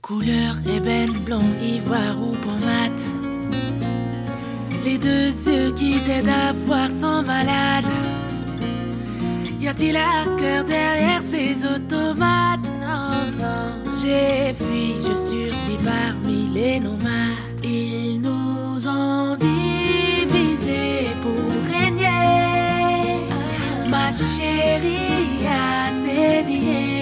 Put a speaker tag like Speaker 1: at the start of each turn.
Speaker 1: Couleur ébène, blond, ivoire ou pommade. Les deux yeux qui t'aident à voir sont malades. Y a-t-il un cœur derrière ces automates? Non, non, j'ai fui, je survis parmi les nomades. Ils nous ont divisés pour régner. Ma chérie a saigné.